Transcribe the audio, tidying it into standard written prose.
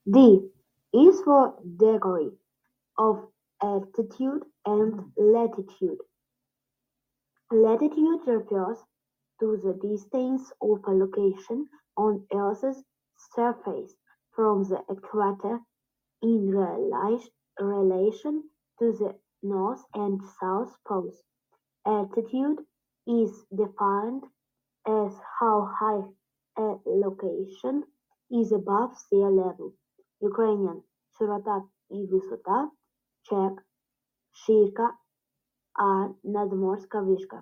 D is for degree of altitude and latitude. Latitude refers to the distance of a location on Earth's surface from the equator in relation to the north and south poles. Altitude is defined as how high a location is above sea level. Ukrainian широта и высота, Czech ширка, а надморська вишка.